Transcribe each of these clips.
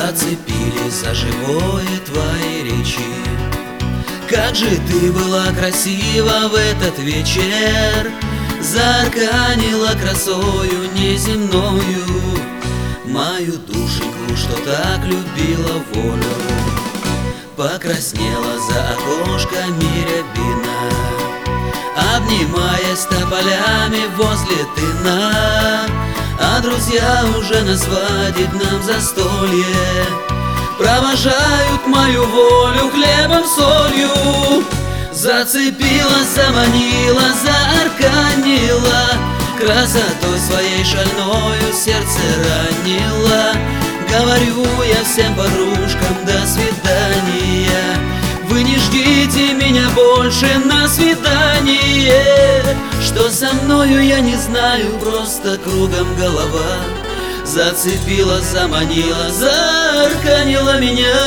Зацепили за живое твои речи. Как же ты была красива в этот вечер, заарканила красою неземною мою душеньку, что так любила волю. Покраснела за окошками рябина, обнимаясь тополями возле тына. А друзья уже на свадебном застолье провожают мою волю хлебом, солью. Зацепила, заманила, заарканила, красотой своей шальною сердце ранила. Говорю я всем подружкам: до свидания, вы не ждите меня больше на свидание. Что со мною, я не знаю, просто кругом голова. Зацепила, заманила, заарканила меня.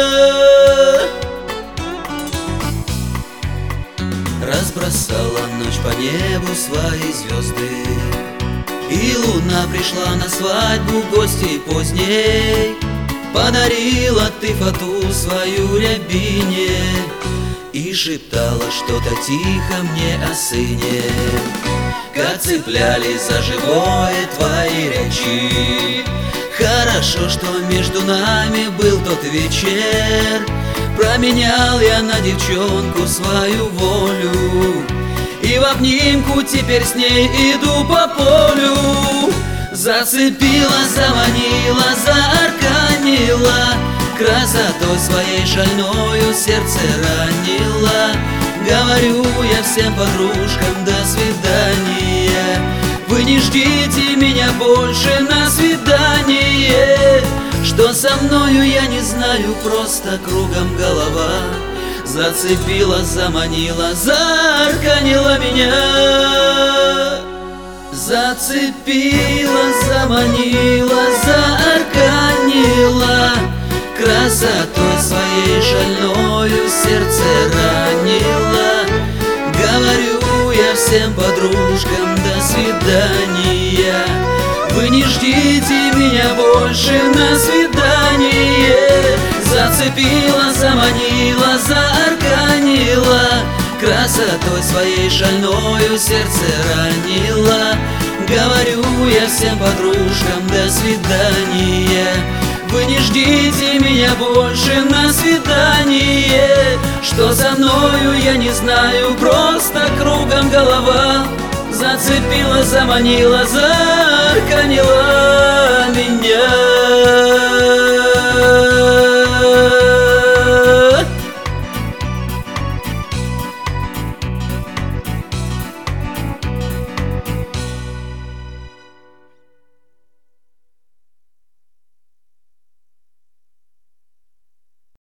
Разбросала ночь по небу свои звезды, и луна пришла на свадьбу гостей поздней. Подарила ты фату свою рябине и шептала что-то тихо мне о сыне. Как цеплялись за живое твои речи. Хорошо, что между нами был тот вечер. Променял я на девчонку свою волю, и в обнимку теперь с ней иду по полю. Зацепила, заманила, заарканила, красотой своей шальною сердце ранила. Говорю я всем подружкам: до свидания, вы не ждите меня больше на свидание. Что со мною, я не знаю, просто кругом голова. Зацепила, заманила, заарканила меня. Зацепила, заманила, заарканила, красотой своей шальною сердце ранила. Говорю я всем подружкам: до свидания, вы не ждите меня больше на свидание. Зацепила, заманила, заарканила, красотой своей шальною сердце ранила. Говорю я всем подружкам: до свидания, вы не ждите меня больше на свидание. Что за мною, я не знаю, просто кругом голова. Зацепила, заманила,